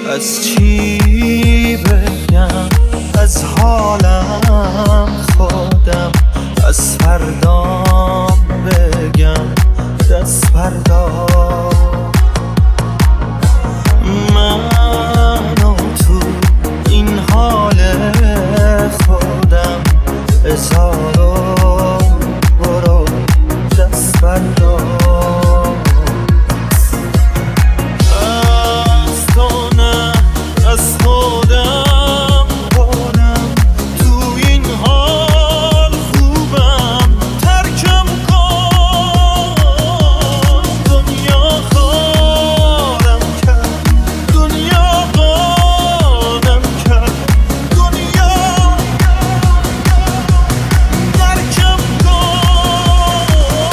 از چی بگم، از حالم خودم، از فردام بگم دست فردا. منو تو این حال خودم اظهارو برو دست فردا. از تو نه از خودم خودم تو این حال خوبم. ترکم کن دنیا خودم کرد، دنیا خودم کرد، دنیا ترکم کن.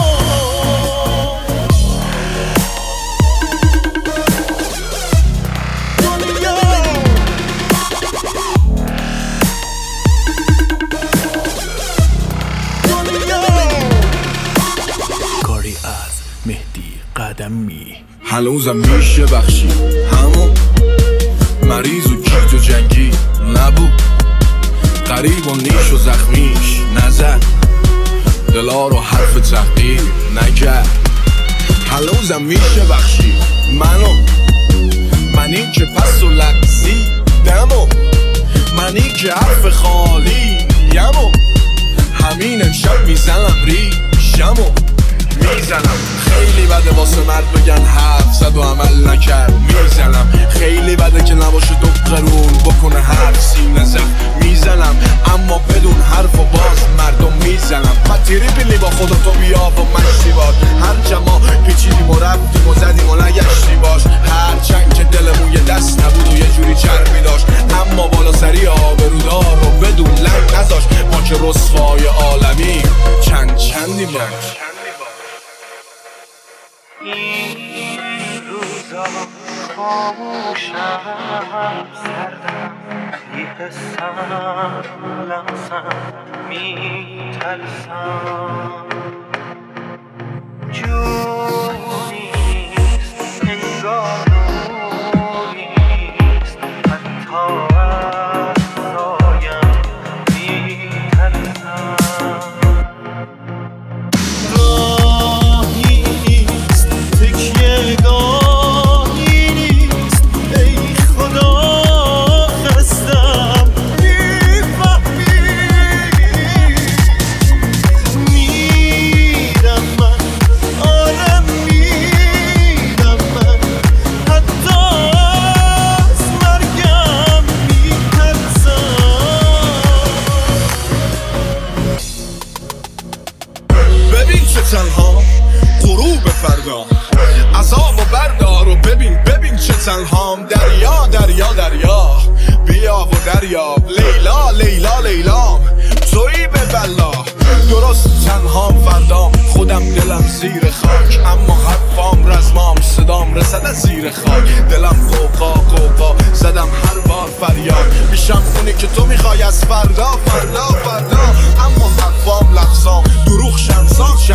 کاری از مهدی قدمی. هنوزم میشه بخشی همون مریض و گیج و جنگی نبود، غریب و نیش و زخمیش نزد، دلا رو حرف تحقیر نکرد. هنوزم میشه بخشی منی که پس و لغزی دمو، منی که حرف خالی یمو، همین امشب میزنم ریشمو میزنم. خیلی بده واسه مرد بگن حرف زد و عمل نکرد، میزنم. خیلی بده که نباشه دو قرون بکنه حرف سینه زد، میزنم. اما بدون حرف و باز مردم میزنم. فتیری بیلی با خودتو بیا و مشتی باش، هر جما پیچیدیم و رفتیم و زدیم و نگشتی باش. هر چند که دلمون یه دست نبود و یه جوری چربی داشت، اما بالا سری آبرودار رو بدون لنگ نذاش. ما که رسوای عالمی چندی باش. این روزا خاموشم سردم، میپسم لمسم میترسم. جونیست انگار نوریست، حتی از رایم میترسم. تنها غروب فردا عذاب و بردار و ببین چه تنهام. دریا دریا دریا بیا و دریاب، لیلا لیلا لیلام تویی به بلا. درست تنهام فردام، خودم دلم زیر خاک، اما حرفام رزمام صدام رسد از زیر خاک. دلم قوقا قوقا زدم هر بار فریاد، میشم اونی که تو میخوای از فردا فردا فردا. اما حرفام لفظام دروغ شنسان